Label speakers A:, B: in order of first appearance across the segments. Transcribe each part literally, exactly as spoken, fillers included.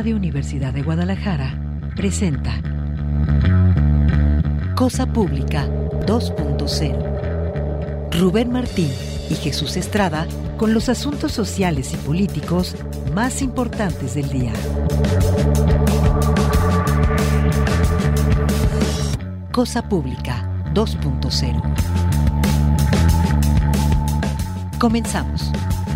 A: Radio Universidad de Guadalajara presenta Cosa Pública dos punto cero. Rubén Martín y Jesús Estrada con los asuntos sociales y políticos más importantes del día. Cosa Pública dos punto cero. Comenzamos.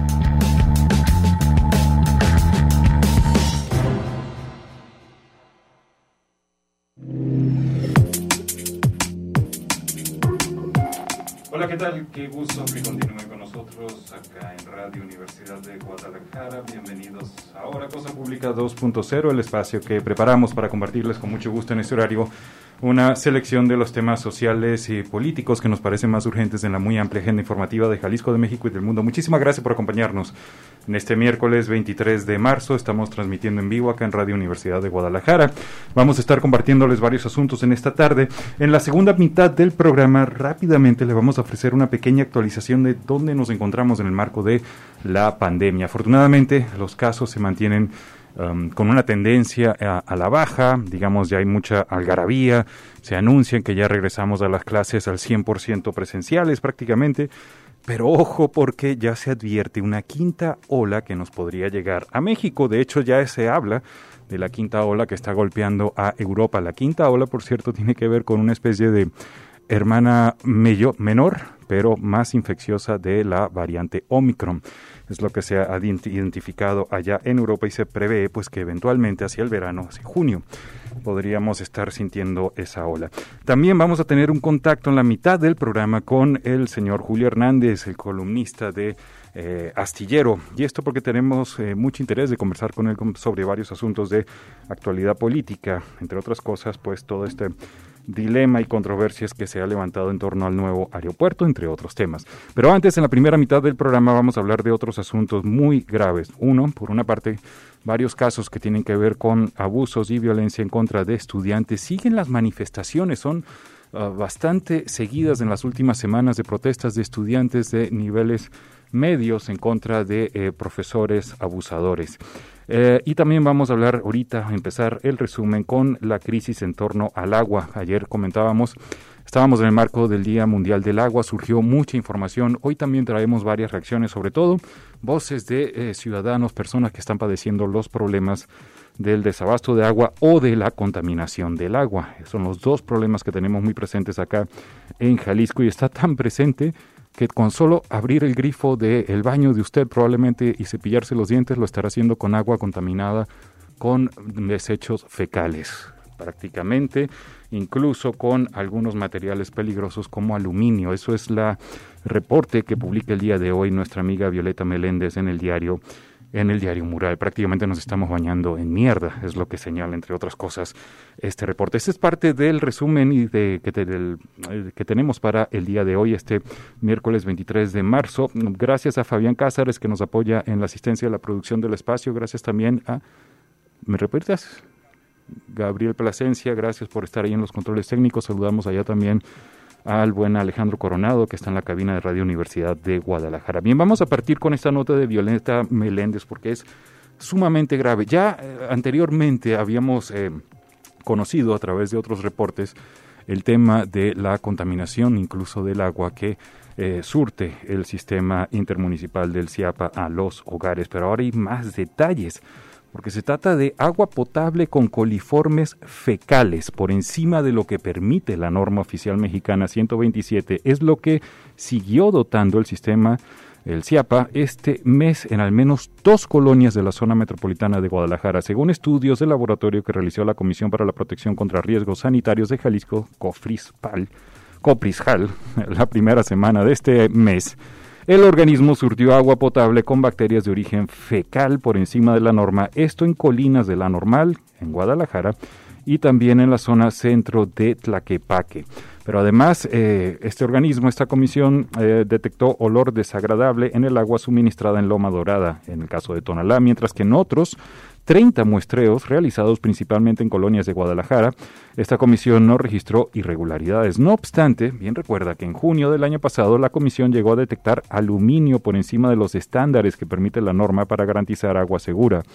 B: Hola, ¿qué tal? Qué gusto que continúen con nosotros acá en Radio Universidad de Guadalajara. Bienvenidos a ahora Cosa Pública dos punto cero, el espacio que preparamos para compartirles con mucho gusto en este horario una selección de los temas sociales y políticos que nos parecen más urgentes en la muy amplia agenda informativa de Jalisco, de México y del mundo. Muchísimas gracias por acompañarnos. En este miércoles veintitrés de marzo estamos transmitiendo en vivo acá en Radio Universidad de Guadalajara. Vamos a estar compartiéndoles varios asuntos en esta tarde. En la segunda mitad del programa, rápidamente le vamos a ofrecer una pequeña actualización de dónde nos encontramos en el marco de la pandemia. Afortunadamente, los casos se mantienen Um, con una tendencia a, a la baja, digamos, ya hay mucha algarabía, se anuncian que ya regresamos a las clases al cien por ciento presenciales prácticamente, pero ojo porque ya se advierte una quinta ola que nos podría llegar a México. De hecho, ya se habla de la quinta ola que está golpeando a Europa. La quinta ola, por cierto, tiene que ver con una especie de hermana mello, menor, pero más infecciosa de la variante Omicron. Es lo que se ha identificado allá en Europa y se prevé pues que eventualmente hacia el verano, hacia junio, podríamos estar sintiendo esa ola. También vamos a tener un contacto en la mitad del programa con el señor Julio Hernández, el columnista de eh, Astillero. Y esto porque tenemos eh, mucho interés de conversar con él sobre varios asuntos de actualidad política, entre otras cosas, pues todo este dilema y controversias que se ha levantado en torno al nuevo aeropuerto, entre otros temas. Pero antes, en la primera mitad del programa, vamos a hablar de otros asuntos muy graves. Uno, por una parte, varios casos que tienen que ver con abusos y violencia en contra de estudiantes. Siguen las manifestaciones, son uh, bastante seguidas en las últimas semanas de protestas de estudiantes de niveles medios en contra de eh, profesores abusadores. Eh, y también vamos a hablar ahorita, a empezar el resumen con la crisis en torno al agua. Ayer comentábamos, estábamos en el marco del Día Mundial del Agua, surgió mucha información. Hoy también traemos varias reacciones, sobre todo voces de eh, ciudadanos, personas que están padeciendo los problemas del desabasto de agua o de la contaminación del agua. Son los dos problemas que tenemos muy presentes acá en Jalisco y está tan presente que con solo abrir el grifo del baño de usted probablemente y cepillarse los dientes lo estará haciendo con agua contaminada con desechos fecales, prácticamente, incluso con algunos materiales peligrosos como aluminio. Eso es la reporte que publica el día de hoy nuestra amiga Violeta Meléndez en el diario en el diario Mural. Prácticamente nos estamos bañando en mierda, es lo que señala, entre otras cosas, este reporte. Este es parte del resumen y de, que, te, del, que tenemos para el día de hoy, este miércoles veintitrés de marzo. Gracias a Fabián Cázares, que nos apoya en la asistencia de la producción del espacio. Gracias también a... ¿Me repitas? Gabriel Plasencia, gracias por estar ahí en los controles técnicos. Saludamos allá también al buen Alejandro Coronado, que está en la cabina de Radio Universidad de Guadalajara. Bien, vamos a partir con esta nota de Violeta Meléndez, porque es sumamente grave. Ya eh, anteriormente habíamos eh, conocido a través de otros reportes el tema de la contaminación, incluso del agua que eh, surte el sistema intermunicipal del CIAPA a los hogares, pero ahora hay más detalles, porque se trata de agua potable con coliformes fecales por encima de lo que permite la norma oficial mexicana ciento veintisiete. Es lo que siguió dotando el sistema, el CIAPA, este mes en al menos dos colonias de la zona metropolitana de Guadalajara, según estudios del laboratorio que realizó la Comisión para la Protección contra Riesgos Sanitarios de Jalisco, COFRISPAL, COPRISJAL, la primera semana de este mes. El organismo surtió agua potable con bacterias de origen fecal por encima de la norma, esto en Colinas de la Normal, en Guadalajara, y también en la zona centro de Tlaquepaque. Pero además, eh, este organismo, esta comisión, eh, detectó olor desagradable en el agua suministrada en Loma Dorada, en el caso de Tonalá, mientras que en otros treinta muestreos realizados principalmente en colonias de Guadalajara, esta comisión no registró irregularidades. No obstante, bien recuerda que en junio del año pasado la comisión llegó a detectar aluminio por encima de los estándares que permite la norma para garantizar agua segura.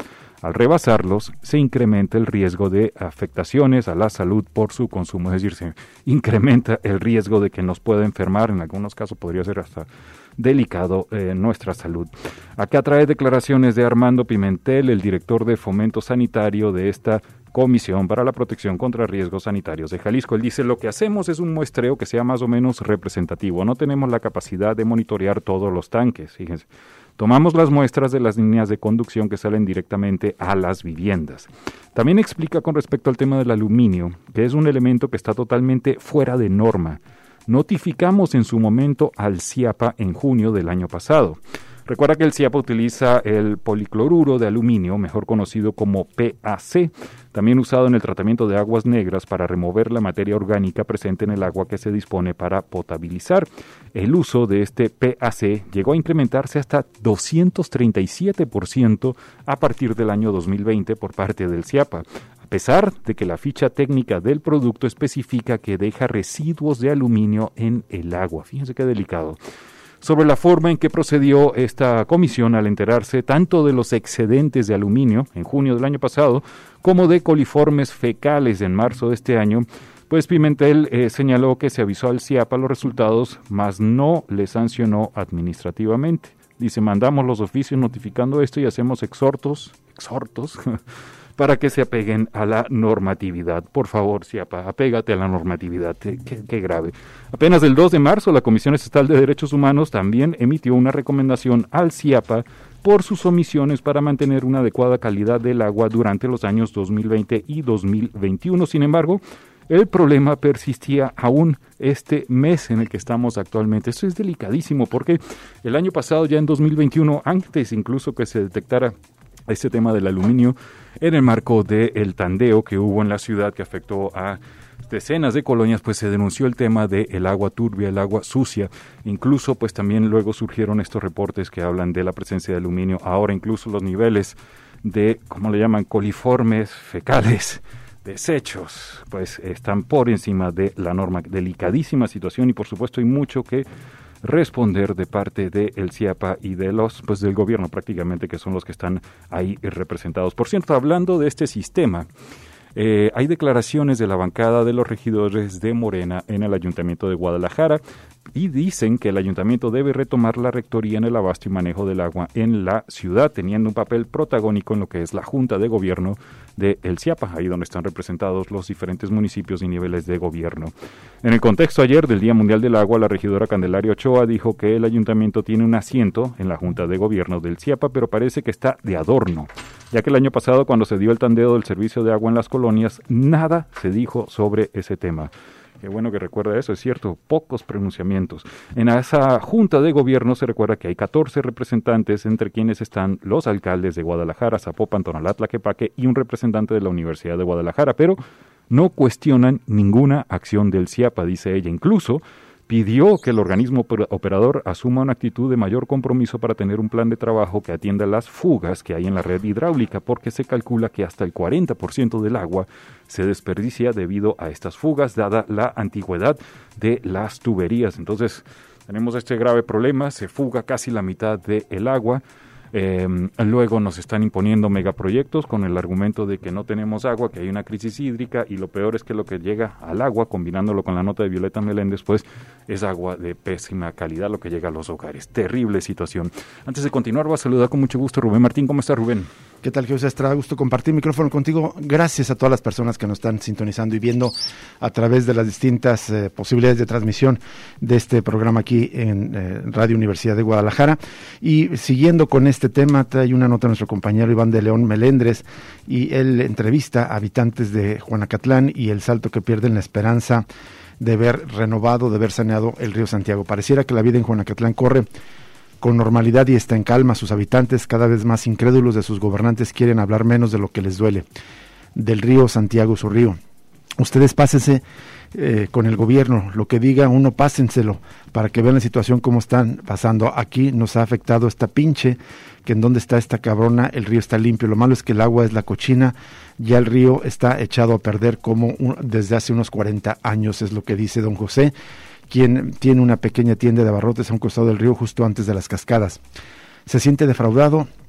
B: Al rebasarlos, se incrementa el riesgo de afectaciones a la salud por su consumo, es decir, se incrementa el riesgo de que nos pueda enfermar, en algunos casos podría ser hasta delicado eh, nuestra salud. Acá trae declaraciones de Armando Pimentel, el director de Fomento Sanitario de esta Comisión para la Protección contra Riesgos Sanitarios de Jalisco. Él dice, lo que hacemos es un muestreo que sea más o menos representativo. No tenemos la capacidad de monitorear todos los tanques. Fíjense. Tomamos las muestras de las líneas de conducción que salen directamente a las viviendas. También explica con respecto al tema del aluminio, que es un elemento que está totalmente fuera de norma. Notificamos en su momento al CIAPA en junio del año pasado. Recuerda que el CIAPA utiliza el policloruro de aluminio, mejor conocido como P A C, también usado en el tratamiento de aguas negras para remover la materia orgánica presente en el agua que se dispone para potabilizar. El uso de este P A C llegó a incrementarse hasta doscientos treinta y siete por ciento a partir del año dos mil veinte por parte del CIAPA, a pesar de que la ficha técnica del producto especifica que deja residuos de aluminio en el agua. Fíjense qué delicado. Sobre la forma en que procedió esta comisión al enterarse tanto de los excedentes de aluminio en junio del año pasado como de coliformes fecales en marzo de este año, pues Pimentel eh, señaló que se avisó al CIAPA los resultados, mas no le sancionó administrativamente. Dice, mandamos los oficios notificando esto y hacemos exhortos, exhortos, para que se apeguen a la normatividad. Por favor, CIAPA, apégate a la normatividad. Qué, qué, qué grave. Apenas el dos de marzo, la Comisión Estatal de Derechos Humanos también emitió una recomendación al CIAPA por sus omisiones para mantener una adecuada calidad del agua durante los años dos mil veinte y dos mil veintiuno. Sin embargo, el problema persistía aún este mes en el que estamos actualmente. Esto es delicadísimo porque el año pasado, ya en dos mil veintiuno, antes incluso que se detectara este tema del aluminio, en el marco del tandeo que hubo en la ciudad que afectó a decenas de colonias, pues se denunció el tema del agua turbia, el agua sucia. Incluso pues también luego surgieron estos reportes que hablan de la presencia de aluminio. Ahora incluso los niveles de, ¿cómo le llaman?, coliformes fecales, desechos, pues están por encima de la norma. Delicadísima situación y por supuesto hay mucho que responder de parte del CIAPA y de los, pues del gobierno prácticamente, que son los que están ahí representados. Por cierto, hablando de este sistema, eh, hay declaraciones de la bancada de los regidores de Morena en el Ayuntamiento de Guadalajara y dicen que el ayuntamiento debe retomar la rectoría en el abasto y manejo del agua en la ciudad, teniendo un papel protagónico en lo que es la Junta de Gobierno de el CIAPA, ahí donde están representados los diferentes municipios y niveles de gobierno. En el contexto ayer del Día Mundial del Agua, la regidora Candelaria Ochoa dijo que el ayuntamiento tiene un asiento en la Junta de Gobierno del CIAPA, pero parece que está de adorno, ya que el año pasado, cuando se dio el tandeo del servicio de agua en las colonias, nada se dijo sobre ese tema. Qué bueno que recuerda eso, es cierto, pocos pronunciamientos. En esa junta de gobierno se recuerda que hay catorce representantes, entre quienes están los alcaldes de Guadalajara, Zapopan, Tonalá, Tlaquepaque y un representante de la Universidad de Guadalajara, pero no cuestionan ninguna acción del CIAPA, dice ella. Incluso pidió que el organismo operador asuma una actitud de mayor compromiso para tener un plan de trabajo que atienda las fugas que hay en la red hidráulica, porque se calcula que hasta el cuarenta por ciento del agua se desperdicia debido a estas fugas, dada la antigüedad de las tuberías. Entonces, tenemos este grave problema, se fuga casi la mitad del agua. Eh, luego nos están imponiendo megaproyectos con el argumento de que no tenemos agua, que hay una crisis hídrica, y lo peor es que lo que llega al agua, combinándolo con la nota de Violeta Meléndez, pues es agua de pésima calidad lo que llega a los hogares. Terrible situación. Antes de continuar, voy a saludar con mucho gusto a Rubén Martín. ¿Cómo está, Rubén?
C: ¿Qué tal, Jesús Estrada? Gusto compartir micrófono contigo. Gracias a todas las personas que nos están sintonizando y viendo a través de las distintas eh, posibilidades de transmisión de este programa aquí en eh, Radio Universidad de Guadalajara. Y siguiendo con este tema, trae una nota nuestro compañero Iván de León Melendres, y él entrevista a habitantes de Juanacatlán y el salto que pierden la esperanza de ver renovado, de ver saneado el río Santiago. Pareciera que la vida en Juanacatlán corre con normalidad y está en calma. Sus habitantes, cada vez más incrédulos de sus gobernantes, quieren hablar menos de lo que les duele, del río Santiago, su río. Ustedes pásense eh, con el gobierno, lo que diga uno, pásenselo, para que vean la situación como están pasando. Aquí nos ha afectado esta pinche, que en donde está esta cabrona, el río está limpio. Lo malo es que el agua es la cochina, ya el río está echado a perder como un, desde hace unos cuarenta años, es lo que dice don José, quien tiene una pequeña tienda de abarrotes a un costado del río justo antes de las cascadas. Se siente defraudado,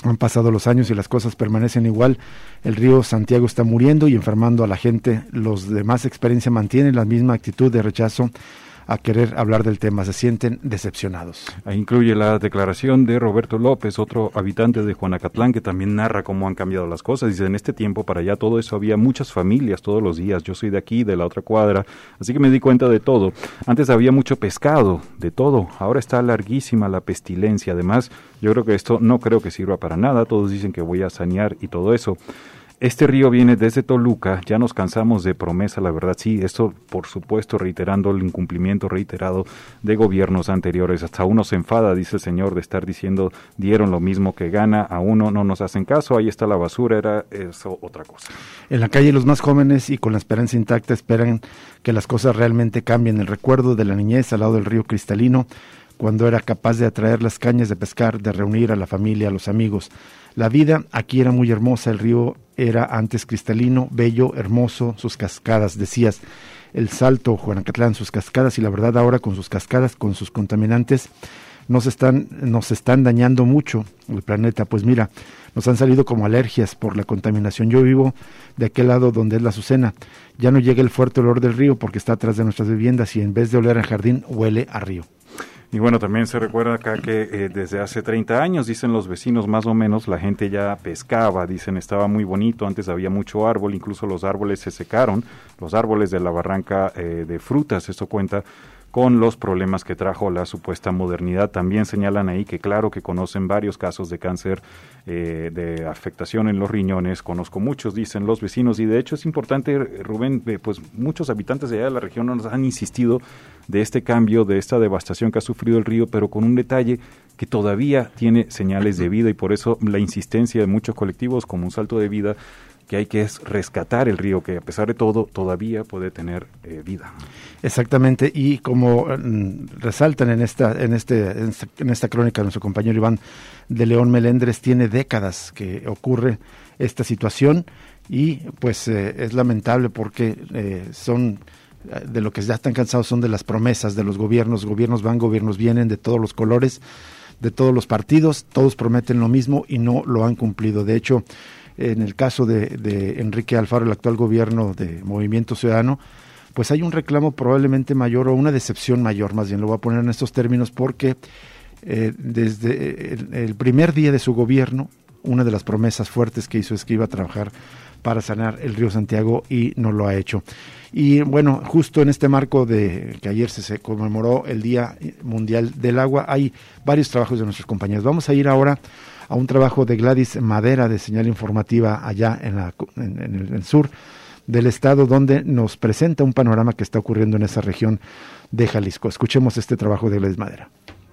C: Han pasado los años y las cosas permanecen igual. El río Santiago está muriendo y enfermando a la gente. Los de más experiencia mantienen la misma actitud de rechazo a querer hablar del tema, se sienten decepcionados.
B: Ahí incluye la declaración de Roberto López, otro habitante de Juanacatlán, que también narra cómo han cambiado las cosas. Dice, en este tiempo para allá todo eso había muchas familias todos los días, yo soy de aquí, de la otra cuadra, así que me di cuenta de todo. Antes había mucho pescado, de todo, ahora está larguísima la pestilencia. Además, yo creo que esto no creo que sirva para nada, todos dicen que voy a sanear y todo eso. Este río viene desde Toluca, ya nos cansamos de promesa, la verdad, sí, esto por supuesto reiterando el incumplimiento reiterado de gobiernos anteriores. Hasta uno se enfada, dice el señor, de estar diciendo, dieron lo mismo que gana, a uno no nos hacen caso, ahí está la basura, era eso otra cosa.
C: En la calle los más jóvenes y con la esperanza intacta esperan que las cosas realmente cambien. El recuerdo de la niñez al lado del río cristalino, cuando era capaz de atraer las cañas de pescar, de reunir a la familia, a los amigos. La vida aquí era muy hermosa, el río era antes cristalino, bello, hermoso, sus cascadas, decías, el Salto, Juanacatlán, sus cascadas, y la verdad ahora con sus cascadas, con sus contaminantes, nos están, nos están dañando mucho el planeta. Pues mira, nos han salido como alergias por la contaminación. Yo vivo de aquel lado donde es la Azucena, ya no llega el fuerte olor del río porque está atrás de nuestras viviendas y en vez de oler a jardín, huele a río.
B: Y bueno, también se recuerda acá que eh, desde hace treinta años, dicen los vecinos más o menos, la gente ya pescaba, dicen estaba muy bonito, antes había mucho árbol, incluso los árboles se secaron, los árboles de la barranca eh, de frutas, esto cuenta con los problemas que trajo la supuesta modernidad. También señalan ahí que claro que conocen varios casos de cáncer, eh, de afectación en los riñones, conozco muchos, dicen los vecinos, y de hecho es importante, Rubén, eh, pues muchos habitantes de allá de la región nos han insistido de este cambio, de esta devastación que ha sufrido el río, pero con un detalle que todavía tiene señales de vida, y por eso la insistencia de muchos colectivos como Un Salto de Vida, que hay que es rescatar el río, que a pesar de todo todavía puede tener eh, vida.
C: Exactamente, y como mm, resaltan en esta, en este, en esta, en esta crónica nuestro compañero Iván de León Melendres, tiene décadas que ocurre esta situación y pues eh, es lamentable porque eh, son de lo que ya están cansados son de las promesas de los gobiernos, gobiernos van, gobiernos vienen, de todos los colores, de todos los partidos, todos prometen lo mismo y no lo han cumplido. De hecho, en el caso de, de Enrique Alfaro, el actual gobierno de Movimiento Ciudadano, pues hay un reclamo probablemente mayor o una decepción mayor, más bien lo voy a poner en estos términos, porque eh, desde el, el primer día de su gobierno, una de las promesas fuertes que hizo es que iba a trabajar para sanar el río Santiago y no lo ha hecho. Y bueno, justo en este marco de que ayer se, se conmemoró el Día Mundial del Agua, hay varios trabajos de nuestros compañeros. Vamos a ir ahora a un trabajo de Gladys Madera de Señal Informativa allá en, la, en, en, el, en el sur del estado, donde nos presenta un panorama que está ocurriendo en esa región de Jalisco. Escuchemos este trabajo de Gladys Madera.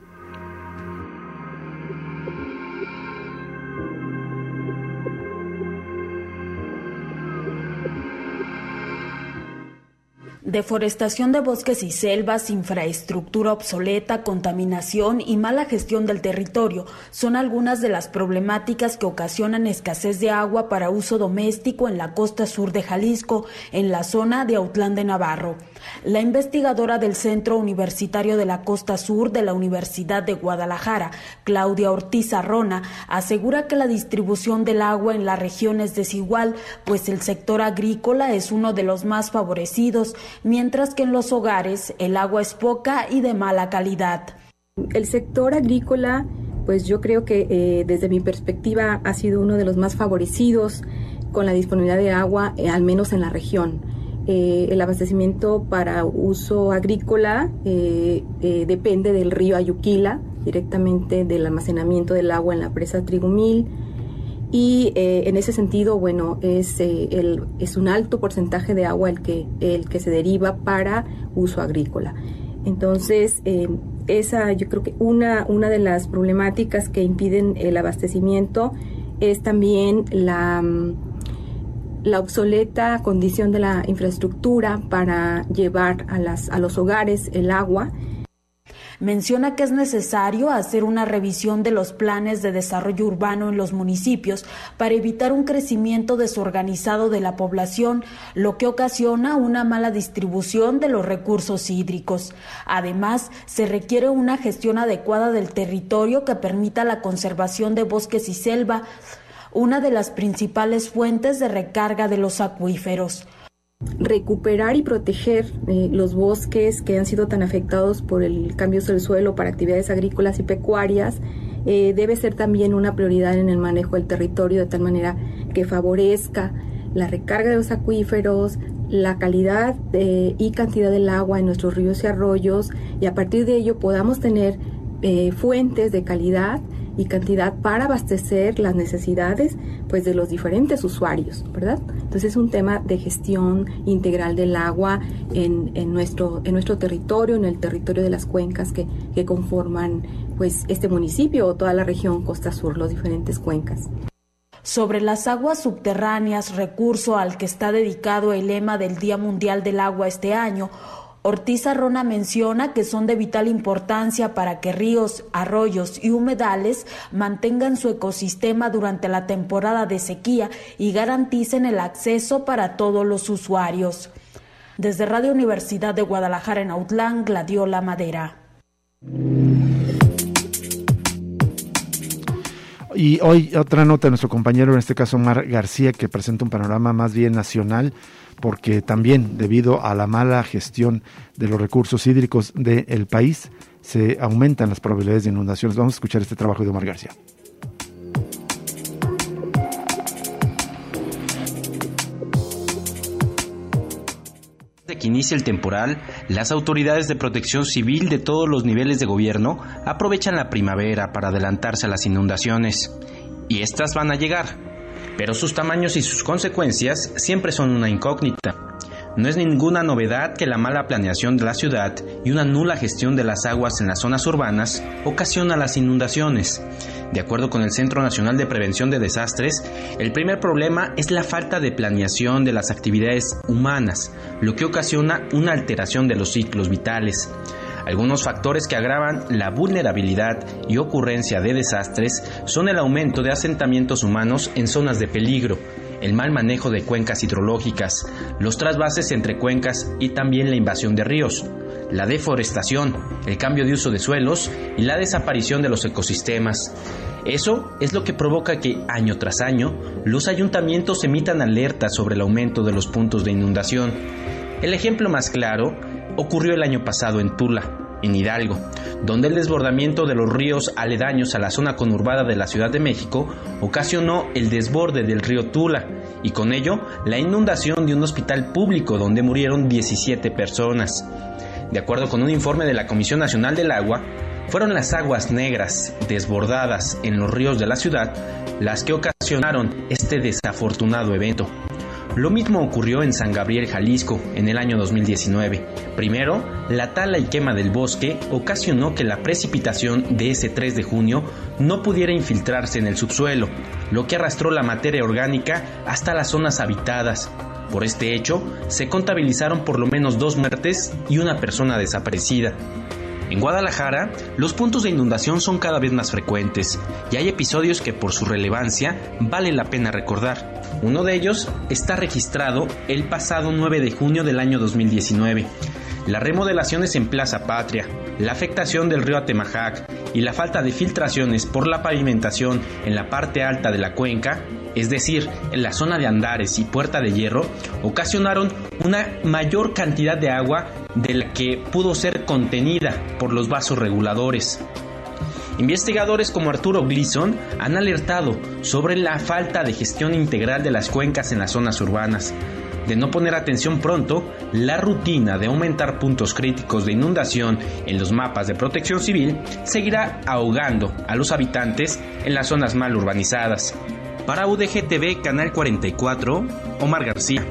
D: Deforestación de bosques y selvas, infraestructura obsoleta, contaminación y mala gestión del territorio son algunas de las problemáticas que ocasionan escasez de agua para uso doméstico en la costa sur de Jalisco, en la zona de Autlán de Navarro. La investigadora del Centro Universitario de la Costa Sur de la Universidad de Guadalajara, Claudia Ortiz Arrona, asegura que la distribución del agua en la región es desigual, pues el sector agrícola es uno de los más favorecidos, mientras que en los hogares el agua es poca y de mala calidad.
E: El sector agrícola, pues yo creo que eh, desde mi perspectiva ha sido uno de los más favorecidos con la disponibilidad de agua, eh, al menos en la región. Eh, el abastecimiento para uso agrícola eh, eh, depende del río Ayuquila, directamente del almacenamiento del agua en la presa Trigumil, y eh, en ese sentido, bueno, es, eh, el, es un alto porcentaje de agua el que, el que se deriva para uso agrícola. Entonces, eh, esa yo creo que una, una de las problemáticas que impiden el abastecimiento es también la... la obsoleta condición de la infraestructura para llevar a, las, a los hogares el agua.
D: menciona que es necesario hacer una revisión de los planes de desarrollo urbano en los municipios para evitar un crecimiento desorganizado de la población, lo que ocasiona una mala distribución de los recursos hídricos. Además, se requiere una gestión adecuada del territorio que permita la conservación de bosques y selva, una de las principales fuentes de recarga de los acuíferos.
E: Recuperar y proteger eh, los bosques que han sido tan afectados por el cambio del suelo para actividades agrícolas y pecuarias eh, debe ser también una prioridad en el manejo del territorio, de tal manera que favorezca la recarga de los acuíferos, la calidad de, y cantidad del agua en nuestros ríos y arroyos, y a partir de ello podamos tener eh, fuentes de calidad y cantidad para abastecer las necesidades pues de los diferentes usuarios, ¿verdad? Entonces es un tema de gestión integral del agua en, en nuestro en nuestro territorio, en el territorio de las cuencas que, que conforman pues este municipio o toda la región Costa Sur, las diferentes cuencas.
D: Sobre las aguas subterráneas, recurso al que está dedicado el lema del Día Mundial del Agua este año, Ortiz Arrona menciona que son de vital importancia para que ríos, arroyos y humedales mantengan su ecosistema durante la temporada de sequía y garanticen el acceso para todos los usuarios. Desde Radio Universidad de Guadalajara en Autlán, Gladiola Madera.
C: Y hoy otra nota de nuestro compañero, en este caso Omar García, que presenta un panorama más bien nacional, porque también debido a la mala gestión de los recursos hídricos del país se aumentan las probabilidades de inundaciones. Vamos a escuchar este trabajo de Omar García.
F: Desde que inicia el temporal, las autoridades de protección civil de todos los niveles de gobierno aprovechan la primavera para adelantarse a las inundaciones. Y estas van a llegar, pero sus tamaños y sus consecuencias siempre son una incógnita. No es ninguna novedad que la mala planeación de la ciudad y una nula gestión de las aguas en las zonas urbanas ocasiona las inundaciones. De acuerdo con el Centro Nacional de Prevención de Desastres, el primer problema es la falta de planeación de las actividades humanas, lo que ocasiona una alteración de los ciclos vitales. Algunos factores que agravan la vulnerabilidad y ocurrencia de desastres son el aumento de asentamientos humanos en zonas de peligro, el mal manejo de cuencas hidrológicas, los trasvases entre cuencas y también la invasión de ríos, la deforestación, el cambio de uso de suelos y la desaparición de los ecosistemas. Eso es lo que provoca que, año tras año, los ayuntamientos emitan alertas sobre el aumento de los puntos de inundación. El ejemplo más claro ocurrió el año pasado en Tula, en Hidalgo, donde el desbordamiento de los ríos aledaños a la zona conurbada de la Ciudad de México ocasionó el desborde del río Tula y con ello la inundación de un hospital público donde murieron diecisiete personas. De acuerdo con un informe de la Comisión Nacional del Agua, fueron las aguas negras desbordadas en los ríos de la ciudad las que ocasionaron este desafortunado evento. Lo mismo ocurrió en San Gabriel, Jalisco, en el año dos mil diecinueve. Primero, la tala y quema del bosque ocasionó que la precipitación de ese tres de junio no pudiera infiltrarse en el subsuelo, lo que arrastró la materia orgánica hasta las zonas habitadas. Por este hecho, se contabilizaron por lo menos dos muertes y una persona desaparecida. En Guadalajara, los puntos de inundación son cada vez más frecuentes y hay episodios que por su relevancia vale la pena recordar. Uno de ellos está registrado el pasado nueve de junio del año dos mil diecinueve. Las remodelaciones en Plaza Patria, la afectación del río Atemajac y la falta de filtraciones por la pavimentación en la parte alta de la cuenca, es decir, en la zona de Andares y Puerta de Hierro, ocasionaron una mayor cantidad de agua de la que pudo ser contenida por los vasos reguladores. Investigadores como Arturo Gleason han alertado sobre la falta de gestión integral de las cuencas en las zonas urbanas. De no poner atención pronto, la rutina de aumentar puntos críticos de inundación en los mapas de protección civil seguirá ahogando a los habitantes en las zonas mal urbanizadas. Para U D G T V, Canal cuarenta y cuatro, Omar García.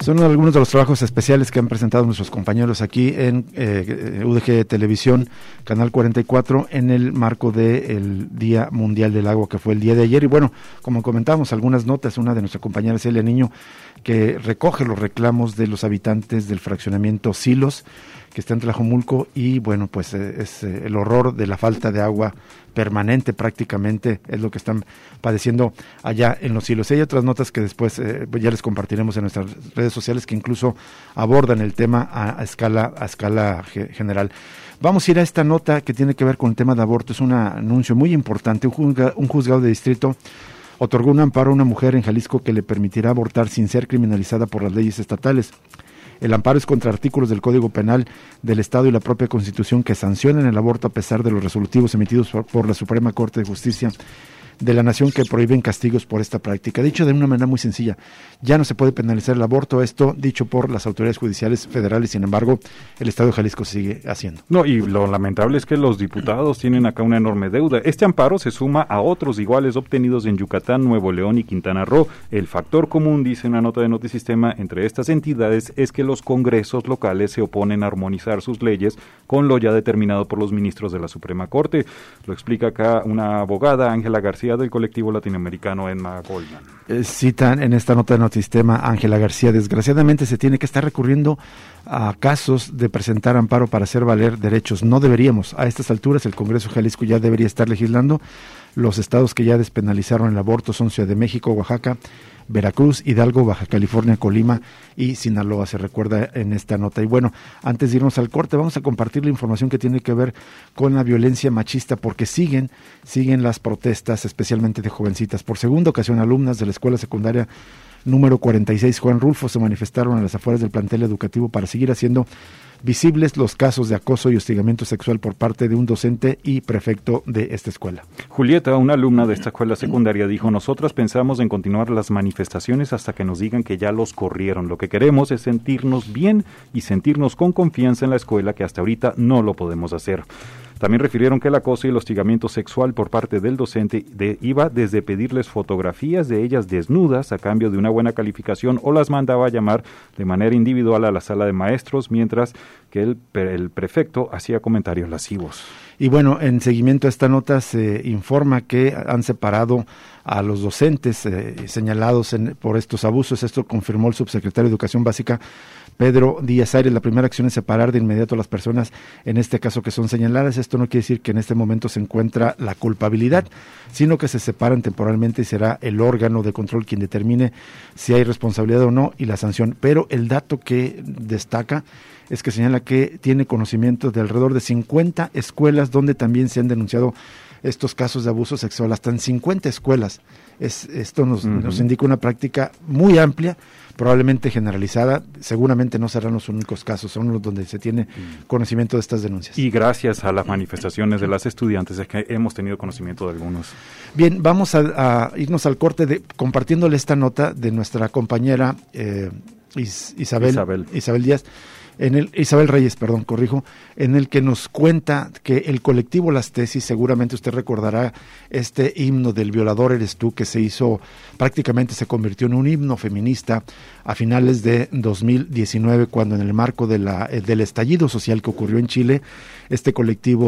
C: Son algunos de los trabajos especiales que han presentado nuestros compañeros aquí en eh, U D G Televisión, Canal cuarenta y cuatro, en el marco del Día Mundial del Agua, que fue el día de ayer. Y bueno, como comentamos, algunas notas, una de nuestras compañeras, Celia Niño, que recoge los reclamos de los habitantes del fraccionamiento Silos, que está en Tlajomulco, y bueno, pues eh, es eh, el horror de la falta de agua permanente prácticamente, es lo que están padeciendo allá en los Silos. Hay otras notas que después eh, ya les compartiremos en nuestras redes sociales, que incluso abordan el tema a, a escala, a escala ge- general. Vamos a ir a esta nota que tiene que ver con el tema de aborto. Es un anuncio muy importante. Un, juzga, un juzgado de distrito otorgó un amparo a una mujer en Jalisco que le permitirá abortar sin ser criminalizada por las leyes estatales. El amparo es contra artículos del Código Penal del Estado y la propia Constitución que sancionan el aborto a pesar de los resolutivos emitidos por, por la Suprema Corte de Justicia de la Nación, que prohíben castigos por esta práctica. Dicho de una manera muy sencilla, ya no se puede penalizar el aborto, esto dicho por las autoridades judiciales federales. Sin embargo, el Estado de Jalisco sigue haciendo.
B: No, y lo lamentable es que los diputados tienen acá una enorme deuda. Este amparo se suma a otros iguales obtenidos en Yucatán, Nuevo León y Quintana Roo. El factor común, dice una nota de Notisistema, entre estas entidades es que los congresos locales se oponen a armonizar sus leyes con lo ya determinado por los ministros de la Suprema Corte. Lo explica acá una abogada, Ángela García, del colectivo latinoamericano Emma Goldman.
C: Eh, citan en esta nota de Notisistema Ángela García: desgraciadamente se tiene que estar recurriendo a casos de presentar amparo para hacer valer derechos. No deberíamos. A estas alturas el Congreso de Jalisco ya debería estar legislando. Los estados que ya despenalizaron el aborto son Ciudad de México, Oaxaca, Veracruz, Hidalgo, Baja California, Colima y Sinaloa, se recuerda en esta nota. Y bueno, antes de irnos al corte, vamos a compartir la información que tiene que ver con la violencia machista, porque siguen, siguen las protestas, especialmente de jovencitas. Por segunda ocasión, alumnas de la escuela secundaria número cuarenta y seis Juan Rulfo se manifestaron a las afueras del plantel educativo para seguir haciendo visibles los casos de acoso y hostigamiento sexual por parte de un docente y prefecto de esta escuela.
B: Julieta, una alumna de esta escuela secundaria, dijo: nosotras pensamos en continuar las manifestaciones hasta que nos digan que ya los corrieron. Lo que queremos es sentirnos bien y sentirnos con confianza en la escuela, que hasta ahorita no lo podemos hacer. También refirieron que el acoso y el hostigamiento sexual por parte del docente de, iba desde pedirles fotografías de ellas desnudas a cambio de una buena calificación, o las mandaba a llamar de manera individual a la sala de maestros, mientras que el, el prefecto hacía comentarios lascivos.
C: Y bueno, en seguimiento a esta nota se informa que han separado a los docentes eh, señalados en, por estos abusos. Esto confirmó el subsecretario de Educación Básica, Pedro Díaz Aires. La primera acción es separar de inmediato a las personas, en este caso, que son señaladas. Esto no quiere decir que en este momento se encuentra la culpabilidad, sino que se separan temporalmente y será el órgano de control quien determine si hay responsabilidad o no y la sanción. Pero el dato que destaca es que señala que tiene conocimiento de alrededor de cincuenta escuelas donde también se han denunciado estos casos de abuso sexual, hasta en cincuenta escuelas. Es, esto nos, uh-huh. nos indica una práctica muy amplia, probablemente generalizada. Seguramente no serán los únicos casos, son los donde se tiene conocimiento de estas denuncias.
B: Y gracias a las manifestaciones de las estudiantes es que hemos tenido conocimiento de algunos.
C: Bien, vamos a, a irnos al corte de, compartiéndole esta nota de nuestra compañera eh, Is, Isabel, Isabel. Isabel Díaz. En el, Isabel Reyes, perdón, corrijo, en el que nos cuenta que el colectivo Las Tesis, seguramente usted recordará este himno del violador eres tú, que se hizo, prácticamente se convirtió en un himno feminista a finales de dos mil diecinueve, cuando en el marco de la, del estallido social que ocurrió en Chile, este colectivo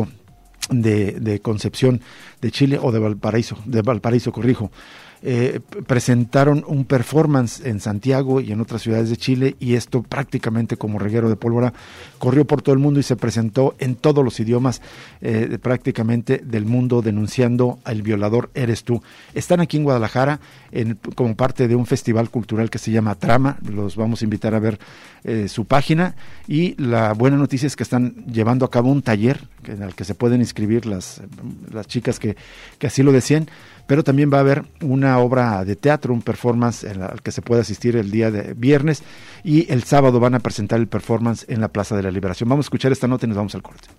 C: de, de Concepción de Chile, o de Valparaíso, de Valparaíso, corrijo, Eh, presentaron un performance en Santiago y en otras ciudades de Chile, y esto prácticamente como reguero de pólvora corrió por todo el mundo y se presentó en todos los idiomas eh, prácticamente del mundo, denunciando al violador eres tú. Están aquí en Guadalajara en, como parte de un festival cultural que se llama Trama. Los vamos a invitar a ver eh, su página, y la buena noticia es que están llevando a cabo un taller que, en el que se pueden inscribir las, las chicas que, que así lo deseen. Pero también va a haber una obra de teatro, un performance al que se puede asistir el día de viernes, y el sábado van a presentar el performance en la Plaza de la Liberación. Vamos a escuchar esta nota y nos vamos al corte.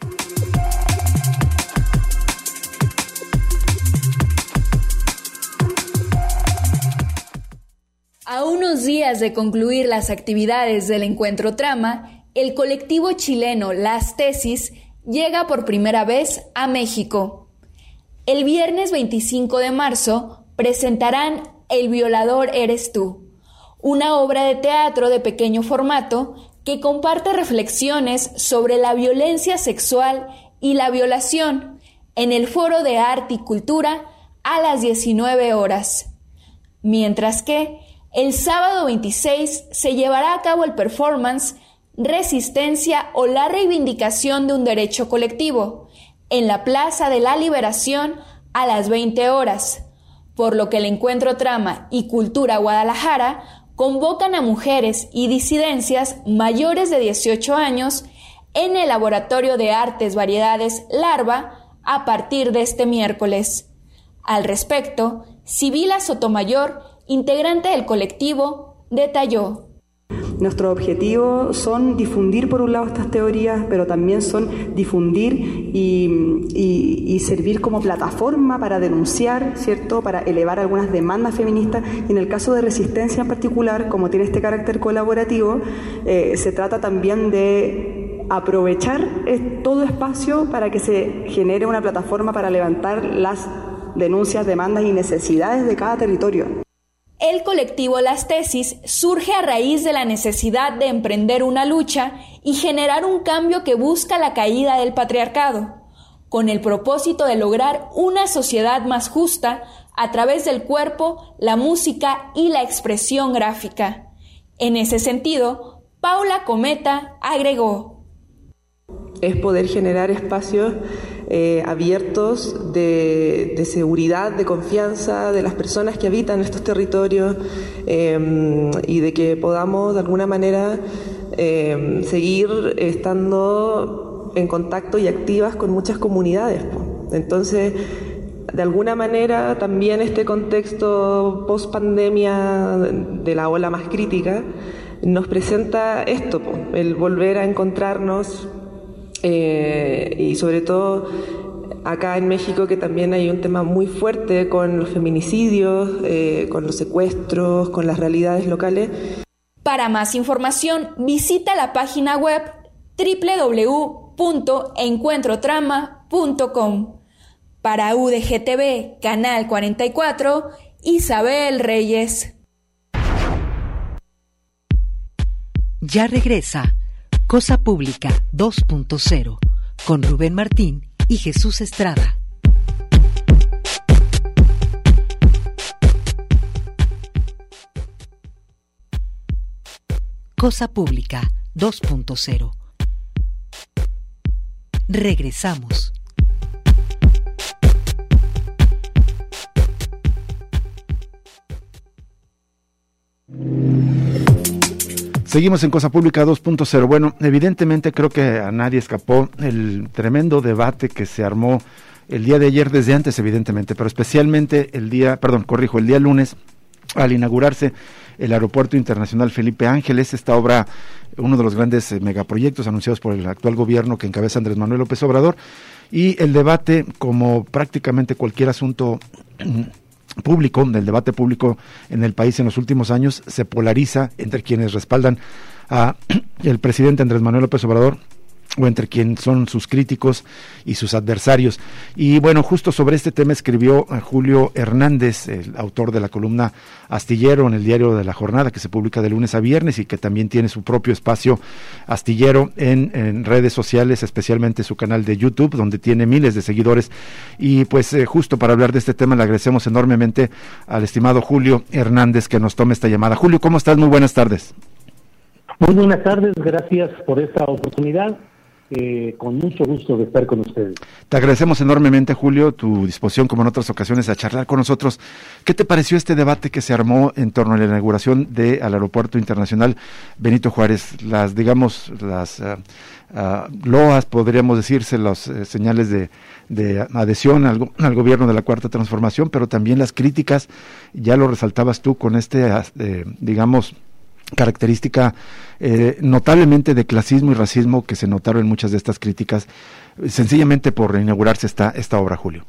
D: A unos días de concluir las actividades del Encuentro Trama, el colectivo chileno Las Tesis llega por primera vez a México. El viernes veinticinco de marzo presentarán El violador eres tú,
G: una obra de teatro de pequeño formato que comparte reflexiones sobre la violencia sexual y la violación en el Foro de Arte y Cultura a las diecinueve horas. Mientras que el sábado veintiséis se llevará a cabo el performance Resistencia o la reivindicación de un derecho colectivo en la Plaza de la Liberación a las veinte horas, por lo que el Encuentro Trama y Cultura Guadalajara convocan a mujeres y disidencias mayores de dieciocho años en el Laboratorio de Artes Variedades Larva a partir de este miércoles. Al respecto, Sibila Sotomayor, integrante del colectivo, detalló:
H: nuestro objetivo son difundir por un lado estas teorías, pero también son difundir y, y, y servir como plataforma para denunciar, ¿cierto?, para elevar algunas demandas feministas. Y en el caso de Resistencia en particular, como tiene este carácter colaborativo, eh, se trata también de aprovechar todo espacio para que se genere una plataforma para levantar las denuncias, demandas y necesidades de cada territorio.
G: El colectivo Las Tesis surge a raíz de la necesidad de emprender una lucha y generar un cambio que busca la caída del patriarcado, con el propósito de lograr una sociedad más justa a través del cuerpo, la música y la expresión gráfica. En ese sentido, Paula Cometa agregó:
H: es poder generar espacios eh, abiertos de, de seguridad, de confianza de las personas que habitan estos territorios eh, y de que podamos de alguna manera eh, seguir estando en contacto y activas con muchas comunidades. Entonces, de alguna manera también este contexto post pandemia de la ola más crítica nos presenta esto, el volver a encontrarnos. Eh, y sobre todo acá en México, que también hay un tema muy fuerte con los feminicidios, eh, con los secuestros, con las realidades locales.
G: Para más información, visita la página web doble u doble u doble u punto encuentro trama punto com. Para U D G T V, Canal cuarenta y cuatro, Isabel Reyes.
A: Ya regresa Cosa Pública dos punto cero con Rubén Martín y Jesús Estrada. Cosa Pública dos punto cero. Regresamos.
C: Seguimos en Cosa Pública dos punto cero. Bueno, evidentemente creo que a nadie escapó el tremendo debate que se armó el día de ayer, desde antes evidentemente, pero especialmente el día, perdón, corrijo, el día lunes, al inaugurarse el Aeropuerto Internacional Felipe Ángeles, esta obra, uno de los grandes eh, megaproyectos anunciados por el actual gobierno que encabeza Andrés Manuel López Obrador, y el debate, como prácticamente cualquier asunto público, del debate público en el país en los últimos años, se polariza entre quienes respaldan a el presidente Andrés Manuel López Obrador o entre quienes son sus críticos y sus adversarios. Y bueno, justo sobre este tema escribió Julio Hernández, el autor de la columna Astillero en el Diario de la Jornada, que se publica de lunes a viernes y que también tiene su propio espacio astillero en, en redes sociales, especialmente su canal de YouTube, donde tiene miles de seguidores. Y pues eh, justo para hablar de este tema le agradecemos enormemente al estimado Julio Hernández que nos tome esta llamada. Julio, ¿cómo estás? Muy buenas tardes.
I: Muy buenas tardes, gracias por esta oportunidad. Eh, con mucho gusto de estar con ustedes.
C: Te agradecemos enormemente, Julio, tu disposición, como en otras ocasiones, a charlar con nosotros. ¿Qué te pareció este debate que se armó en torno a la inauguración del Aeropuerto Internacional Benito Juárez? Las, digamos, las uh, uh, loas, podríamos decirse, las uh, señales de, de adhesión al, al gobierno de la Cuarta Transformación, pero también las críticas, ya lo resaltabas tú con este, uh, digamos, característica eh, notablemente de clasismo y racismo que se notaron en muchas de estas críticas, sencillamente por inaugurarse esta, esta obra, Julio.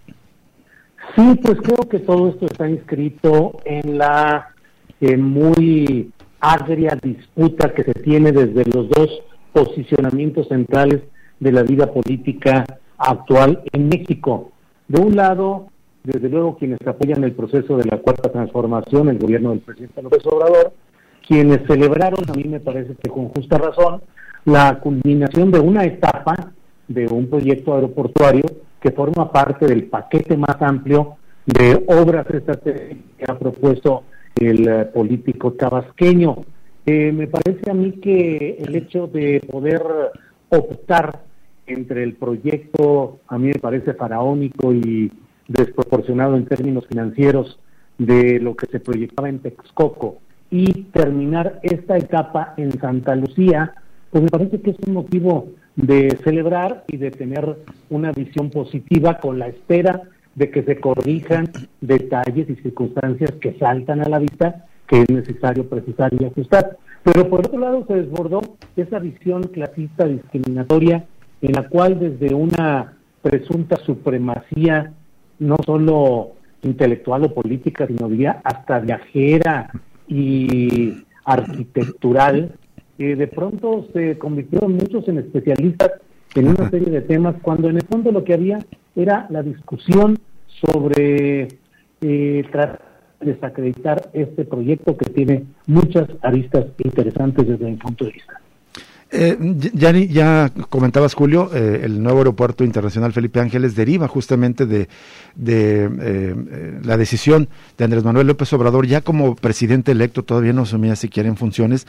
I: Sí, pues creo que todo esto está inscrito en la eh, muy agria disputa que se tiene desde los dos posicionamientos centrales de la vida política actual en México. De un lado, desde luego, quienes apoyan el proceso de la Cuarta Transformación, el gobierno del presidente López Obrador, quienes celebraron, a mí me parece que con justa razón, la culminación de una etapa de un proyecto aeroportuario que forma parte del paquete más amplio de obras estratégicas que ha propuesto el uh, político tabasqueño. Eh, me parece a mí que el hecho de poder optar entre el proyecto, a mí me parece faraónico y desproporcionado en términos financieros, de lo que se proyectaba en Texcoco, y terminar esta etapa en Santa Lucía, pues me parece que es un motivo de celebrar y de tener una visión positiva, con la espera de que se corrijan detalles y circunstancias que saltan a la vista, que es necesario precisar y ajustar. Pero por otro lado se desbordó esa visión clasista discriminatoria, en la cual desde una presunta supremacía, no solo intelectual o política, sino diría hasta viajera y arquitectural, eh, de pronto se convirtieron muchos en especialistas en una serie de temas, cuando en el fondo lo que había era la discusión sobre eh, tratar de desacreditar este proyecto que tiene muchas aristas interesantes desde mi punto de vista.
C: Eh, ya, ya comentabas, Julio, eh, el nuevo aeropuerto internacional Felipe Ángeles deriva justamente de, de eh, eh, la decisión de Andrés Manuel López Obrador, ya como presidente electo, todavía no asumía siquiera en funciones,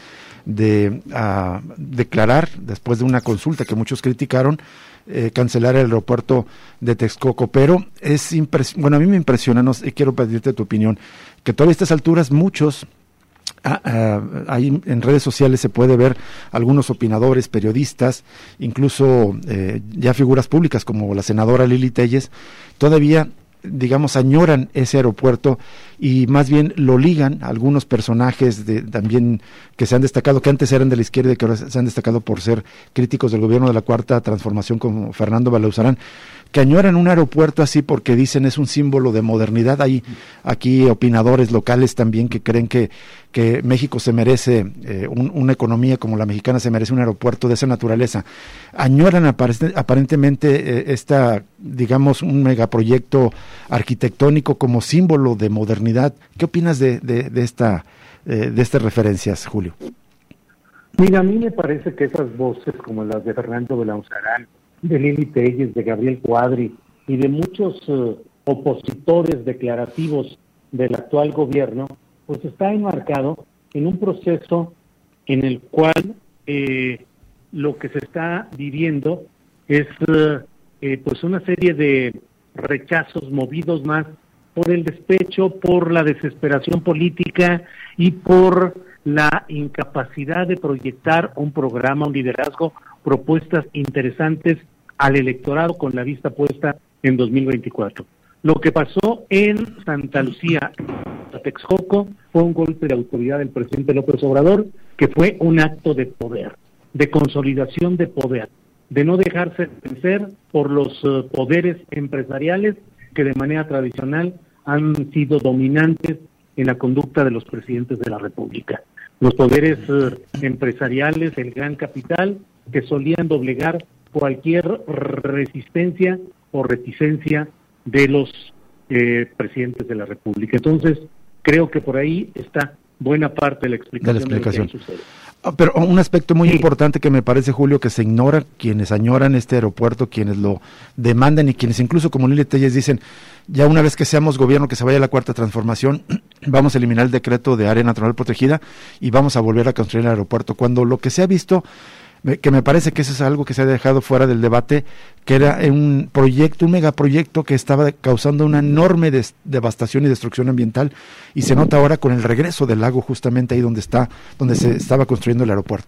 C: de uh, declarar, después de una consulta que muchos criticaron, eh, cancelar el aeropuerto de Texcoco. Pero es impres- bueno, a mí me impresiona, no sé, quiero pedirte tu opinión, que todavía a estas alturas muchos... Ah, ah, ahí en redes sociales se puede ver algunos opinadores, periodistas, incluso eh, ya figuras públicas como la senadora Lili Téllez, todavía, digamos, añoran ese aeropuerto y más bien lo ligan a algunos personajes de, también que se han destacado, que antes eran de la izquierda y que ahora se han destacado por ser críticos del gobierno de la Cuarta Transformación, como Fernando Balauzarán, que añoran un aeropuerto así porque dicen es un símbolo de modernidad. Hay aquí opinadores locales también que creen que, que México se merece, eh, un, una economía como la mexicana se merece un aeropuerto de esa naturaleza. Añoran aparentemente eh, esta, digamos, un megaproyecto arquitectónico como símbolo de modernidad. ¿Qué opinas de, de, de, esta, eh, de estas referencias, Julio?
I: Mira, a mí me parece que esas voces como las de Fernando Belauzarán, de Lili Téllez, de Gabriel Cuadri y de muchos uh, opositores declarativos del actual gobierno, pues está enmarcado en un proceso en el cual eh, lo que se está viviendo es uh, eh, pues una serie de rechazos movidos más por el despecho, por la desesperación política y por la incapacidad de proyectar un programa, un liderazgo, propuestas interesantes al electorado con la vista puesta en dos mil veinticuatro. Lo que pasó en Santa Lucía, Texcoco, fue un golpe de autoridad del presidente López Obrador, que fue un acto de poder, de consolidación de poder, de no dejarse vencer por los uh, poderes empresariales que de manera tradicional han sido dominantes en la conducta de los presidentes de la República. Los poderes uh, empresariales, el gran capital, que solían doblegar cualquier resistencia o reticencia de los eh, presidentes de la República. Entonces, creo que por ahí está buena parte de la explicación de, la explicación. De lo que sucede.
C: Ah, pero un aspecto muy
I: sí.
C: importante que me parece, Julio, que se ignora, quienes añoran este aeropuerto, quienes lo demandan y quienes incluso como Lili Téllez dicen, ya una vez que seamos gobierno, que se vaya la Cuarta Transformación, vamos a eliminar el decreto de área natural protegida y vamos a volver a construir el aeropuerto, cuando lo que se ha visto, que me parece que eso es algo que se ha dejado fuera del debate, que era un proyecto, un megaproyecto que estaba causando una enorme des- devastación y destrucción ambiental, y se nota ahora con el regreso del lago justamente ahí donde está, donde se estaba construyendo el aeropuerto.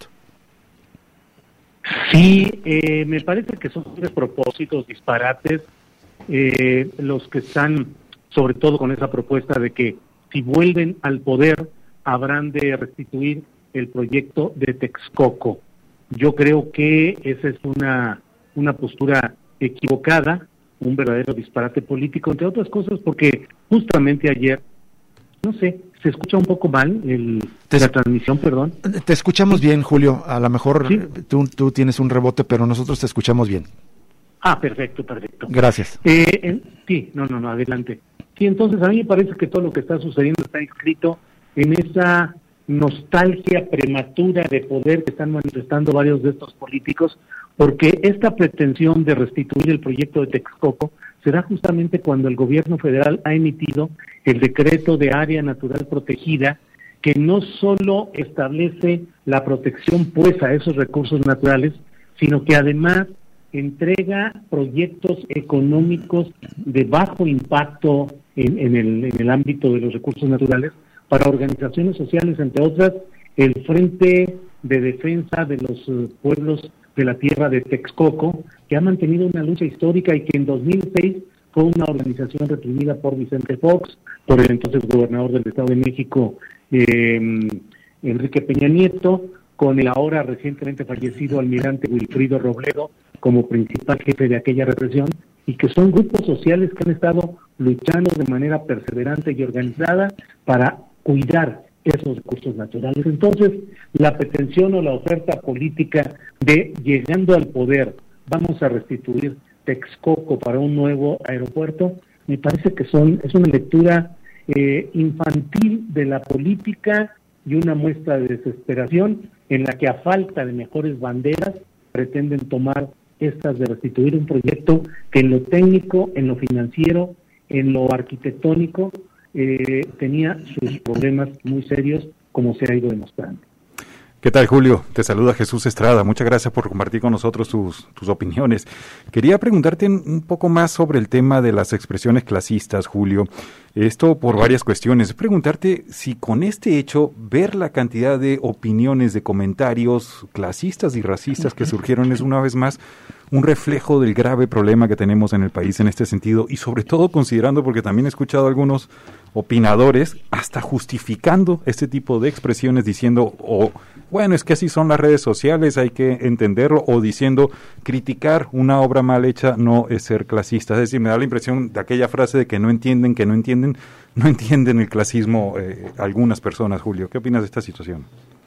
I: Sí, eh, me parece que son despropósitos, disparates, eh, los que están sobre todo con esa propuesta de que si vuelven al poder habrán de restituir el proyecto de Texcoco. Yo creo que esa es una, una postura equivocada, un verdadero disparate político, entre otras cosas porque justamente ayer, no sé, se escucha un poco mal el,
C: te,
I: la transmisión, perdón.
C: Te escuchamos bien, Julio, a lo mejor
I: ¿Sí?
C: tú, tú tienes un rebote, pero nosotros te escuchamos bien.
I: Ah, perfecto, perfecto.
C: Gracias.
I: Eh, eh, sí, no, no, no, adelante. Sí, entonces a mí me parece que todo lo que está sucediendo está inscrito en esa nostalgia prematura de poder que están manifestando varios de estos políticos, porque esta pretensión de restituir el proyecto de Texcoco será justamente cuando el gobierno federal ha emitido el decreto de área natural protegida, que no solo establece la protección pues a esos recursos naturales, sino que además entrega proyectos económicos de bajo impacto en, en, el, en el ámbito de los recursos naturales para organizaciones sociales, entre otras, el Frente de Defensa de los uh, Pueblos de la Tierra de Texcoco, que ha mantenido una lucha histórica y que en dos mil seis fue una organización reprimida por Vicente Fox, por el entonces gobernador del Estado de México, eh, Enrique Peña Nieto, con el ahora recientemente fallecido almirante Wilfrido Robledo como principal jefe de aquella represión, y que son grupos sociales que han estado luchando de manera perseverante y organizada para cuidar esos recursos naturales. Entonces, la pretensión o la oferta política de llegando al poder, vamos a restituir Texcoco para un nuevo aeropuerto, me parece que son es una lectura eh, infantil de la política y una muestra de desesperación en la que a falta de mejores banderas pretenden tomar estas de restituir un proyecto que en lo técnico, en lo financiero, en lo arquitectónico eh, tenía sus problemas muy serios, como se ha ido demostrando.
B: ¿Qué tal, Julio? Te saluda Jesús Estrada. Muchas gracias por compartir con nosotros tus, tus opiniones. Quería preguntarte un poco más sobre el tema de las expresiones clasistas, Julio. Esto por varias cuestiones. Preguntarte si con este hecho, ver la cantidad de opiniones, de comentarios clasistas y racistas que surgieron es una vez más un reflejo del grave problema que tenemos en el país en este sentido, y sobre todo considerando, porque también he escuchado algunos opinadores hasta justificando este tipo de expresiones diciendo, o oh, bueno, es que así son las redes sociales, hay que entenderlo, o diciendo, criticar una obra mal hecha no es ser clasista. Es decir, me da la impresión de aquella frase de que no entienden, que no entienden, no entienden el clasismo eh, algunas personas. Julio, ¿qué opinas de esta situación?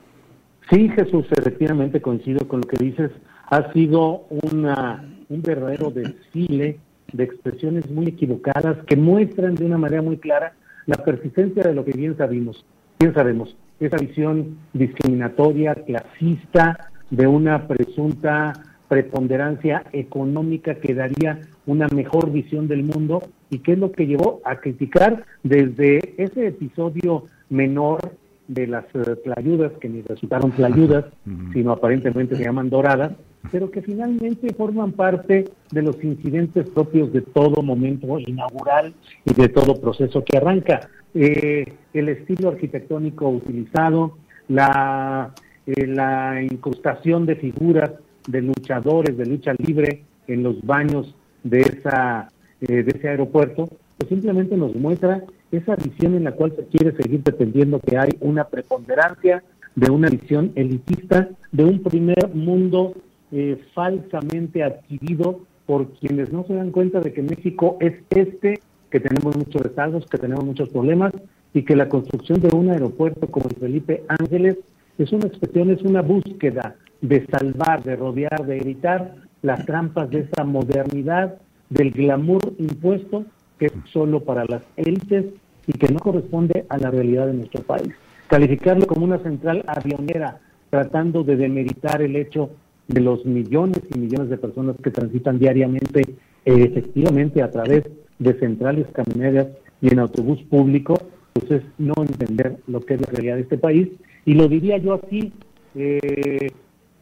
I: Sí, Jesús, efectivamente coincido con lo que dices. Ha sido una, un verdadero desfile de expresiones muy equivocadas que muestran de una manera muy clara la persistencia de lo que bien sabemos, bien sabemos, esa visión discriminatoria, clasista, de una presunta preponderancia económica que daría una mejor visión del mundo, y que es lo que llevó a criticar desde ese episodio menor de las uh, tlayudas, que ni resultaron tlayudas, uh-huh. sino aparentemente se llaman doradas, pero que finalmente forman parte de los incidentes propios de todo momento inaugural y de todo proceso que arranca. Eh, el estilo arquitectónico utilizado, la, eh, la incrustación de figuras de luchadores de lucha libre en los baños de, esa, eh, de ese aeropuerto, pues simplemente nos muestra esa visión en la cual se quiere seguir pretendiendo que hay una preponderancia de una visión elitista, de un primer mundo eh, falsamente adquirido por quienes no se dan cuenta de que México es este, que tenemos muchos rezagos, que tenemos muchos problemas, y que la construcción de un aeropuerto como el Felipe Ángeles es una expresión, es una búsqueda de salvar, de rodear, de evitar las trampas de esa modernidad, del glamour impuesto, que es solo para las élites y que no corresponde a la realidad de nuestro país. Calificarlo como una central avionera, tratando de demeritar el hecho de los millones y millones de personas que transitan diariamente, eh, efectivamente, a través de centrales camioneras y en autobús público, pues es no entender lo que es la realidad de este país. Y lo diría yo así, eh,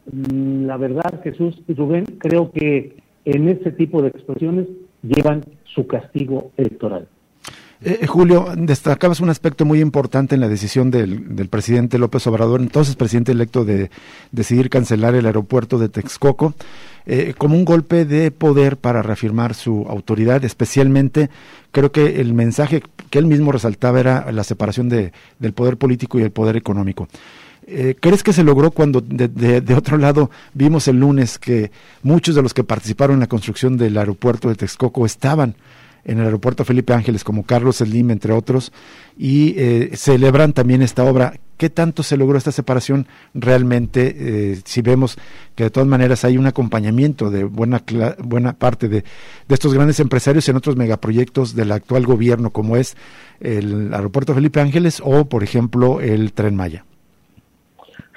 I: la verdad, Jesús y Rubén, creo que en este tipo de expresiones llevan su castigo electoral.
C: Eh, Julio, destacabas un aspecto muy importante en la decisión del, del presidente López Obrador, entonces presidente electo, de decidir cancelar el aeropuerto de Texcoco, eh, como un golpe de poder para reafirmar su autoridad. Especialmente, creo que el mensaje que él mismo resaltaba era la separación de, del poder político y el poder económico. Eh, ¿Crees que se logró cuando de, de, de otro lado vimos el lunes que muchos de los que participaron en la construcción del aeropuerto de Texcoco estaban en el aeropuerto Felipe Ángeles, como Carlos Slim, entre otros, y eh, celebran también esta obra? ¿Qué tanto se logró esta separación realmente? Eh, si vemos que de todas maneras hay un acompañamiento de buena buena parte de, de estos grandes empresarios en otros megaproyectos del actual gobierno, como es el aeropuerto Felipe Ángeles o, por ejemplo, el Tren Maya.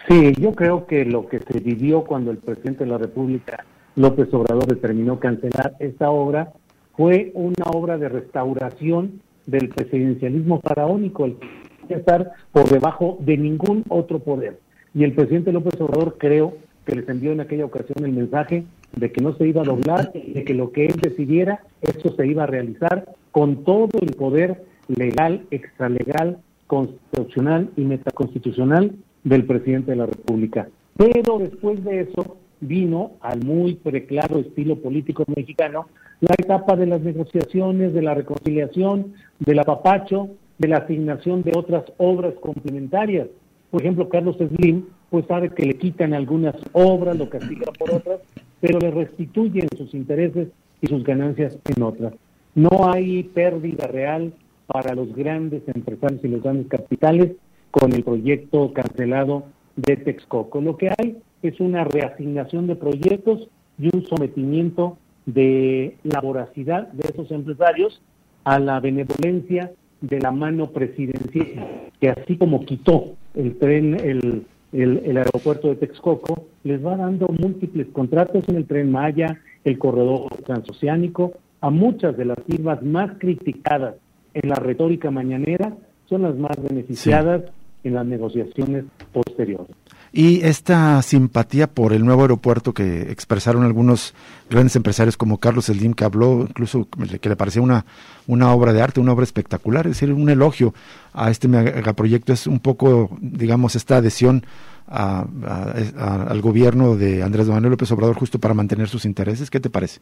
I: Sí, yo creo que lo que se vivió cuando el presidente de la República, López Obrador, determinó cancelar esta obra fue una obra de restauración del presidencialismo faraónico, el que estar por debajo de ningún otro poder. Y el presidente López Obrador creo que les envió en aquella ocasión el mensaje de que no se iba a doblar, de que lo que él decidiera, eso se iba a realizar con todo el poder legal, extralegal, constitucional y metaconstitucional del presidente de la República. Pero después de eso vino, al muy preclaro estilo político mexicano, la etapa de las negociaciones, de la reconciliación, del apapacho, de la asignación de otras obras complementarias. Por ejemplo, Carlos Slim, pues sabe que le quitan algunas obras, lo castigan por otras, pero le restituyen sus intereses y sus ganancias en otras. No hay pérdida real para los grandes empresarios y los grandes capitales con el proyecto cancelado de Texcoco. Lo que hay es una reasignación de proyectos y un sometimiento de la voracidad de esos empresarios a la benevolencia de la mano presidencial, que así como quitó el tren, el, el, el aeropuerto de Texcoco, les va dando múltiples contratos en el Tren Maya, el corredor transoceánico, a muchas de las firmas más criticadas en la retórica mañanera, son las más beneficiadas sí. en las negociaciones posteriores.
C: Y esta simpatía por el nuevo aeropuerto que expresaron algunos grandes empresarios como Carlos Slim, que habló incluso que le parecía una, una obra de arte, una obra espectacular, es decir, un elogio a este megaproyecto, es un poco, digamos, esta adhesión a, a, a, al gobierno de Andrés Manuel López Obrador justo para mantener sus intereses. ¿Qué te parece?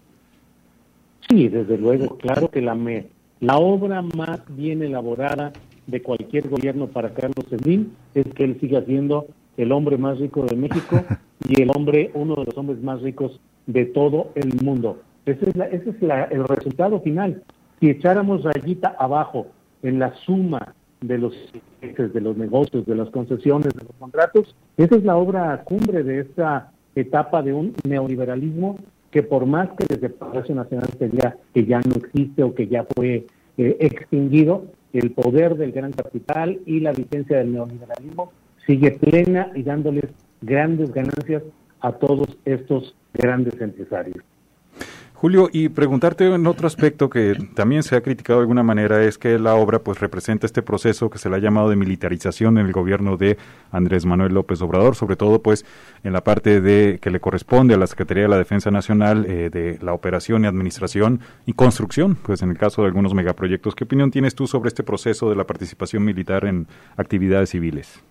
I: Sí, desde luego, claro que la, me, la obra más bien elaborada de cualquier gobierno para Carlos Slim es que él siga siendo el hombre más rico de México y el hombre, uno de los hombres más ricos de todo el mundo. Ese es, la, ese es la, el resultado final. Si echáramos rayita abajo en la suma de los de los negocios, de las concesiones, de los contratos, esa es la obra cumbre de esta etapa de un neoliberalismo que por más que desde el Palacio Nacional se diga que ya no existe o que ya fue eh, extinguido, el poder del gran capital y la vigencia del neoliberalismo sigue plena y dándoles grandes ganancias a todos estos grandes empresarios.
B: Julio, y preguntarte en otro aspecto que también se ha criticado de alguna manera, es que la obra pues representa este proceso que se le ha llamado de militarización en el gobierno de Andrés Manuel López Obrador, sobre todo pues en la parte de que le corresponde a la Secretaría de la Defensa Nacional eh, de la operación y administración y construcción, pues en el caso de algunos megaproyectos. ¿Qué opinión tienes tú sobre este proceso de la participación militar en actividades civiles?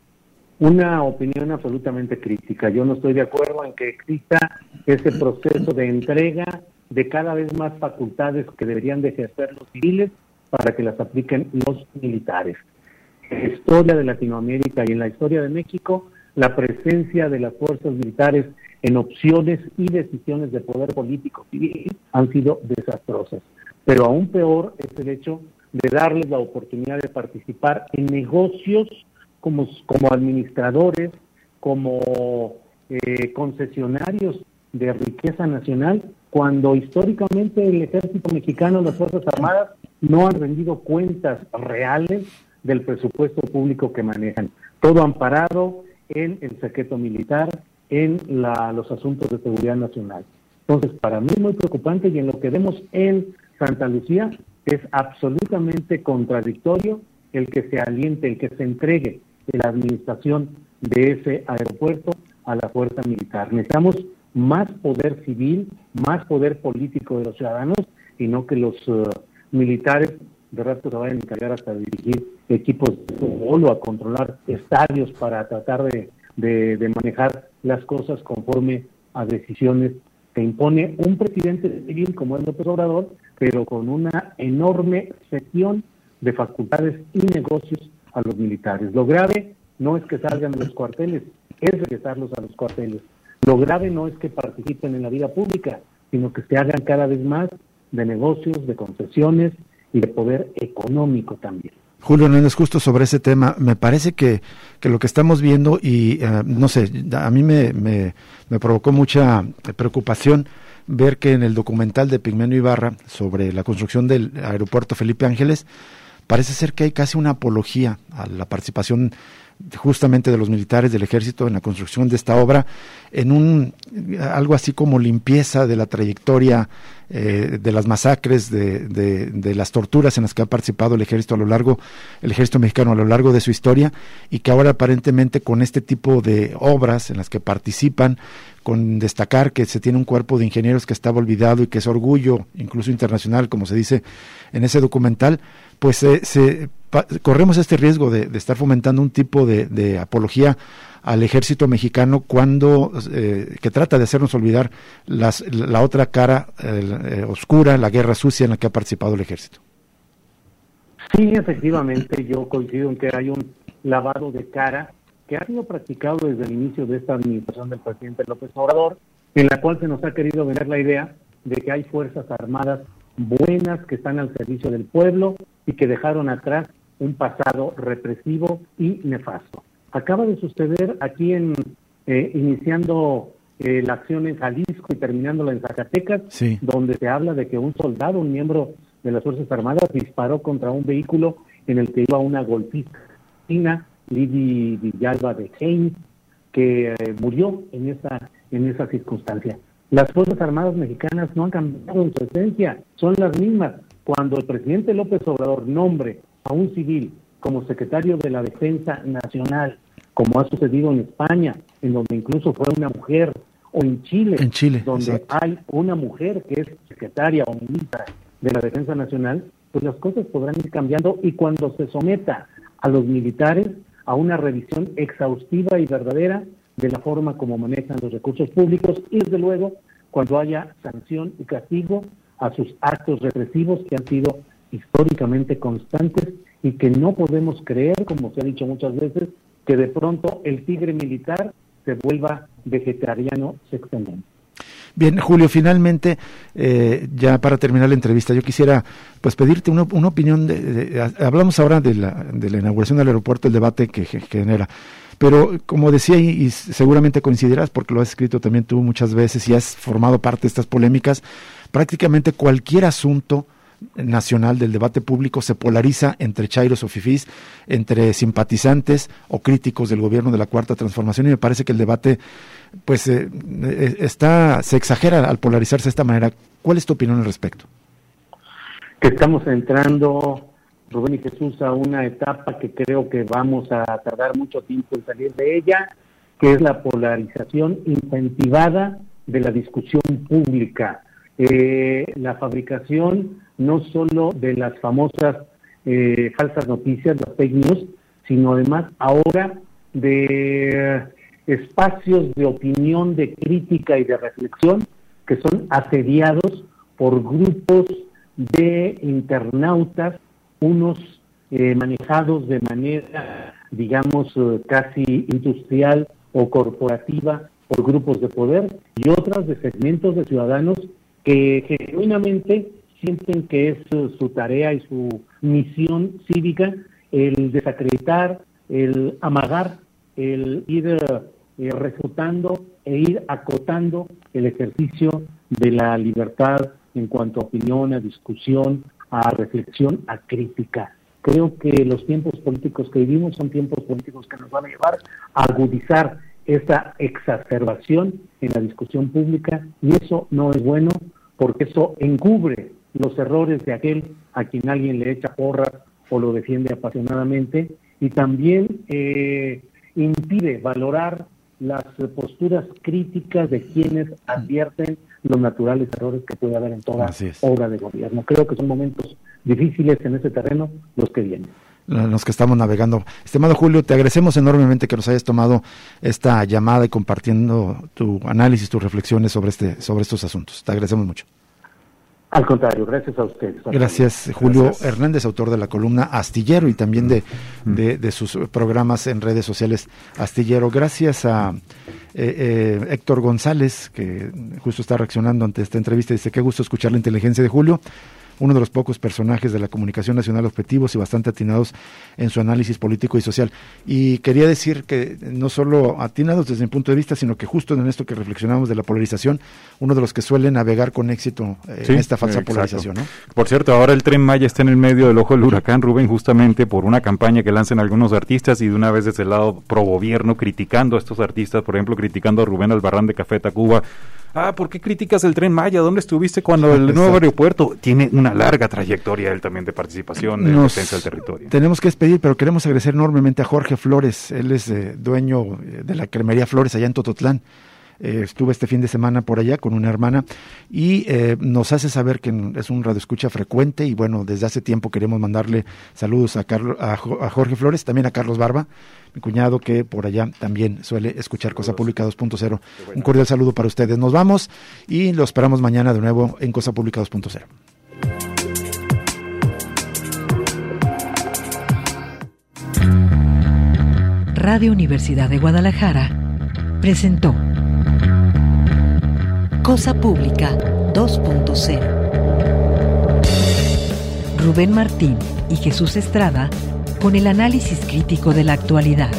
I: Una opinión absolutamente crítica. Yo no estoy de acuerdo en que exista ese proceso de entrega de cada vez más facultades que deberían de ejercer los civiles para que las apliquen los militares. En la historia de Latinoamérica y en la historia de México, la presencia de las fuerzas militares en opciones y decisiones de poder político civil han sido desastrosas. Pero aún peor es el hecho de darles la oportunidad de participar en negocios como, como administradores, como eh, concesionarios de riqueza nacional, cuando históricamente el ejército mexicano, las Fuerzas Armadas, no han rendido cuentas reales del presupuesto público que manejan. Todo amparado en el secreto militar, en la, los asuntos de seguridad nacional. Entonces, para mí es muy preocupante, y en lo que vemos en Santa Lucía es absolutamente contradictorio el que se aliente, el que se entregue la administración de ese aeropuerto a la fuerza militar. Necesitamos más poder civil, más poder político de los ciudadanos, y no que los uh, militares de rato se vayan a encargar hasta de dirigir equipos de fútbol o a controlar estadios para tratar de, de, de manejar las cosas conforme a decisiones que impone un presidente civil como es López Obrador, pero con una enorme cesión de facultades y negocios a los militares. Lo grave no es que salgan de los cuarteles, es regresarlos a los cuarteles. Lo grave no es que participen en la vida pública, sino que se hagan cada vez más de negocios, de concesiones y de poder económico también.
C: Julio Hernández, justo sobre ese tema, me parece que, que lo que estamos viendo, y uh, no sé, a mí me, me, me provocó mucha preocupación ver que en el documental de Pigmenio Ibarra sobre la construcción del aeropuerto Felipe Ángeles, parece ser que hay casi una apología a la participación justamente de los militares del ejército en la construcción de esta obra, en un algo así como limpieza de la trayectoria eh, de las masacres, de, de, de las torturas en las que ha participado el ejército a lo largo, el ejército mexicano a lo largo de su historia, y que ahora aparentemente con este tipo de obras en las que participan, con destacar que se tiene un cuerpo de ingenieros que estaba olvidado y que es orgullo, incluso internacional, como se dice en ese documental, pues eh, se pa, corremos este riesgo de, de estar fomentando un tipo de, de apología al ejército mexicano cuando eh, que trata de hacernos olvidar las, la otra cara eh, oscura, la guerra sucia en la que ha participado el ejército.
I: Sí, efectivamente, yo coincido en que hay un lavado de cara que ha sido practicado desde el inicio de esta administración del presidente López Obrador, en la cual se nos ha querido vender la idea de que hay fuerzas armadas buenas que están al servicio del pueblo y que dejaron atrás un pasado represivo y nefasto. Acaba de suceder aquí en eh, iniciando eh, la acción en Jalisco y terminándola en Zacatecas, sí, donde se habla de que un soldado, un miembro de las Fuerzas Armadas, disparó contra un vehículo en el que iba una golpista, Lidy Villalba de James, que eh, murió en esa en esa circunstancia. Las Fuerzas Armadas mexicanas no han cambiado en su esencia, son las mismas. Cuando el presidente López Obrador nombre a un civil como secretario de la Defensa Nacional, como ha sucedido en España, en donde incluso fue una mujer, o en Chile,
C: en Chile
I: donde exacto. hay una mujer que es secretaria o ministra de la Defensa Nacional, pues las cosas podrán ir cambiando, y cuando se someta a los militares a una revisión exhaustiva y verdadera de la forma como manejan los recursos públicos, y desde luego cuando haya sanción y castigo a sus actos represivos que han sido históricamente constantes y que no podemos creer, como se ha dicho muchas veces, que de pronto el tigre militar se vuelva vegetariano sexualmente.
C: Bien, Julio, finalmente, eh, ya para terminar la entrevista, yo quisiera pues pedirte una, una opinión. De, de, de, hablamos ahora de la, de la inauguración del aeropuerto, el debate que, que genera, pero como decía, y, y seguramente coincidirás porque lo has escrito también tú muchas veces y has formado parte de estas polémicas, prácticamente cualquier asunto nacional del debate público se polariza entre chairos o fifís, entre simpatizantes o críticos del gobierno de la Cuarta Transformación, y me parece que el debate pues eh, está se exagera al polarizarse de esta manera. ¿Cuál es tu opinión al respecto?
I: Que estamos entrando, Rubén y Jesús, a una etapa que creo que vamos a tardar mucho tiempo en salir de ella, que es la polarización incentivada de la discusión pública. Eh, la fabricación no solo de las famosas eh, falsas noticias, las fake news, sino además ahora de espacios de opinión, de crítica y de reflexión que son asediados por grupos de internautas, unos eh, manejados de manera, digamos, eh, casi industrial o corporativa por grupos de poder, y otras de segmentos de ciudadanos que genuinamente sienten que es uh, su tarea y su misión cívica el desacreditar, el amagar, el ir uh, eh, refutando e ir acotando el ejercicio de la libertad en cuanto a opinión, a discusión, a reflexión, a crítica. Creo que los tiempos políticos que vivimos son tiempos políticos que nos van a llevar a agudizar esa exacerbación en la discusión pública, y eso no es bueno, porque eso encubre los errores de aquel a quien alguien le echa porras o lo defiende apasionadamente, y también eh, impide valorar las posturas críticas de quienes advierten los naturales errores que puede haber en toda obra de gobierno. Creo que son momentos difíciles en ese terreno los que vienen.
C: Los que estamos navegando. Estimado Julio, te agradecemos enormemente que nos hayas tomado esta llamada y compartiendo tu análisis, tus reflexiones sobre este, sobre estos asuntos. Te agradecemos mucho.
I: Al contrario, gracias a ustedes.
C: Gracias, Julio gracias. Hernández, autor de la columna Astillero y también de, de, de sus programas en redes sociales Astillero. Gracias a eh, eh, Héctor González, que justo está reaccionando ante esta entrevista. Dice, qué gusto escuchar la inteligencia de Julio. uno de los pocos personajes de la comunicación nacional objetivos y bastante atinados en su análisis político y social. Y quería decir que no solo atinados desde mi punto de vista, sino que justo en esto que reflexionamos de la polarización, uno de los que suele navegar con éxito eh,
B: sí,
C: en esta falsa
B: exacto.
C: polarización, ¿no?
B: Por cierto, ahora el Tren Maya está en el medio del ojo del huracán, Rubén, justamente por una campaña que lanzan algunos artistas y de una vez desde el lado pro gobierno criticando a estos artistas, por ejemplo, criticando a Rubén Albarrán de Café Tacuba. Ah, ¿por qué criticas el Tren Maya? ¿Dónde estuviste cuando el nuevo aeropuerto? Tiene una larga trayectoria él también de participación en
C: Nos
B: defensa del territorio.
C: Tenemos que despedir, pero queremos agradecer enormemente a Jorge Flores. Él es eh, dueño de la cremería Flores allá en Tototlán. Eh, estuve este fin de semana por allá con una hermana y eh, nos hace saber que es un radioescucha frecuente y bueno, desde hace tiempo queremos mandarle saludos a, Carlos, a, a Jorge Flores, también a Carlos Barba, mi cuñado que por allá también suele escuchar Cosa Pública dos punto cero. Un cordial saludo para ustedes. Nos vamos y lo esperamos mañana de nuevo en Cosa Pública dos punto cero.
A: Radio Universidad de Guadalajara presentó Cosa Pública dos punto cero. Rubén Martín y Jesús Estrada con el análisis crítico de la actualidad.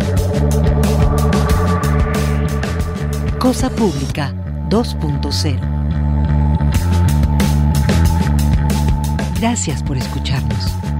A: Cosa Pública dos punto cero. Gracias por escucharnos.